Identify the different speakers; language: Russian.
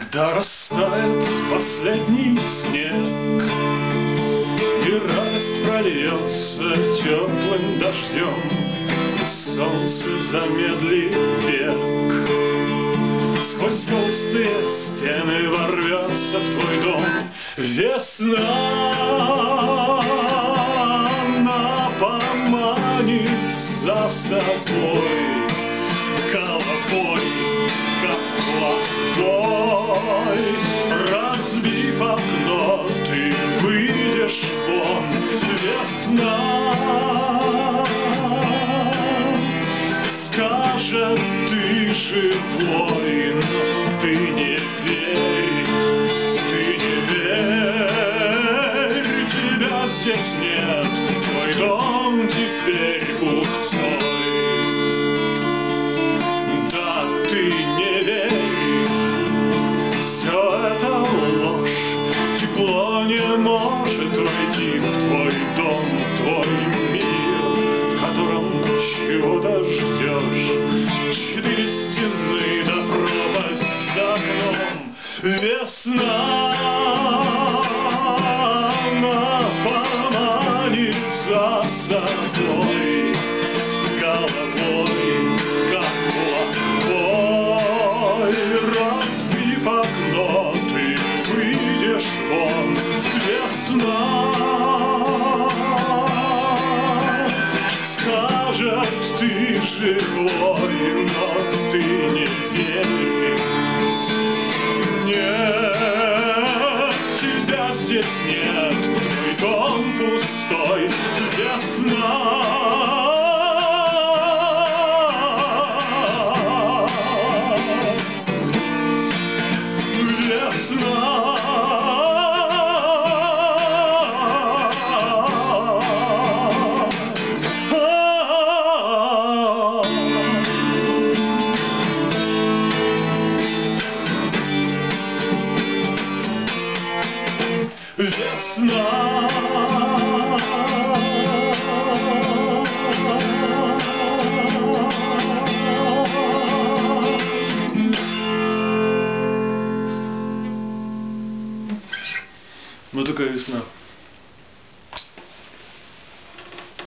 Speaker 1: Когда растает последний снег и радость прольется теплым дождем, и солнце замедлит бег, сквозь толстые стены ворвется в твой дом весна, напоманит за собой головой, как плохой. Разбив окно, ты выйдешь вон, весна скажет: ты живой, но ты не верь, тебя здесь нет, твой дом теперь пустой. Да, ты не верь, все это ложь, тепло не может войти в твой дом, твой мир, в котором чудо ждешь. 4 стены да пропасть за окном, весна напоманит за собой головой, как плохой. Разбив окно, ты выйдешь вон, весна скажет: ты живой, но ты не верь. Нет, тебя здесь нет, твой дом пустой, весна. Весна. Вот такая весна.